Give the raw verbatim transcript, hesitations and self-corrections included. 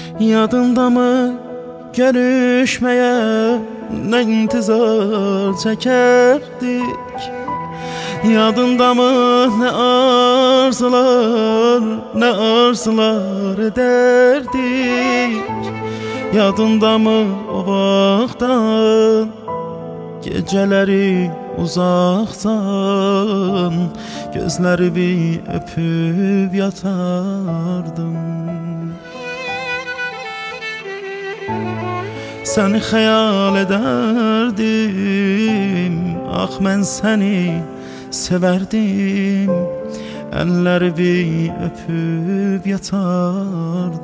Yadındamı görüşmeye ne intizar çekerdik? Yadındamı ne arzular, ne arzular ederdik? Yadındamı o vaxtdan geceleri uzaktan gözlerimi öpüp yatardım? Səni xəyal edərdim, ah mən səni sevərdim, əllərimi öpüb yatardım.